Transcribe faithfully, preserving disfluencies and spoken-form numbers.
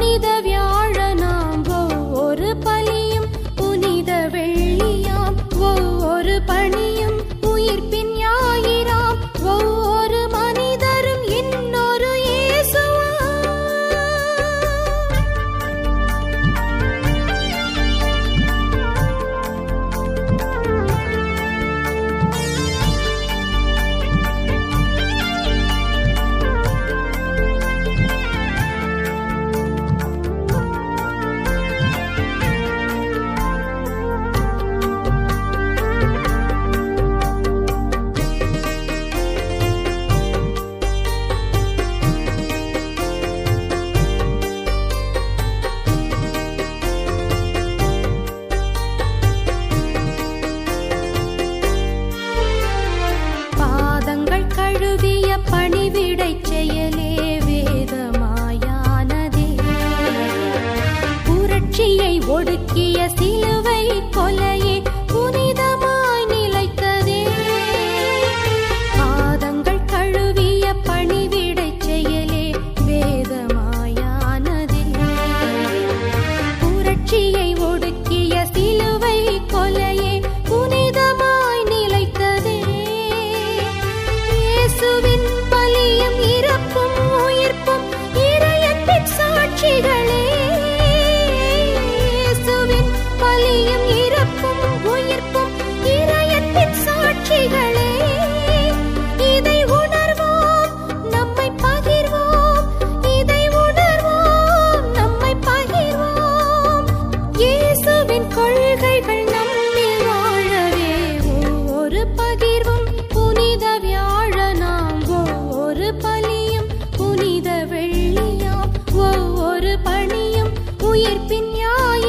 புனித வியாழனாம் ஒவ்வொரு பலியும் புனித வெள்ளியாம் ஒவ்வொரு பணியும் உயிர்ப்பின் ஞாயிறாம் ஒவ்வொரு மனிதரும் இன்னொரு இயேசுவா. கழுவிய பணிவிடை செயலே வேதமாயானதே. புரட்சியை ஒடுக்கிய சிலுவை கொலையே புனிதமாய் நிலைத்ததே. பாதங்கள் கழுவிய பணிவிடை செயலே வேதமாயானதே. புரட்சியை ஒடுக்கிய சிலுவை கொலையே புனிதமாய் நிலைத்ததே. இயேசுவின் பலியும் இறப்பும் உயிர்ப்பும் இறையன்பின் சாட்சிகளே. இயேசுவின் பலியும் இறப்பும் உயிர்ப்பும் இறையன்பின் சாட்சிகளே. இதை உணர்வோம், நம்மை பகிர்வோம். இதை உணர்வோம், நம்மை பகிர்வோம். இயேசுவின் கொள்கைகள் நம்மில் வாழவே ஒவ்வொரு பகிர்வும் புனித வியாழனாம் ஒவ்வொரு பலியும் புனித வெள்ளியாம் ஒவ்வொரு பணியும் உயிர்ப்பின் ஞாயிறாம்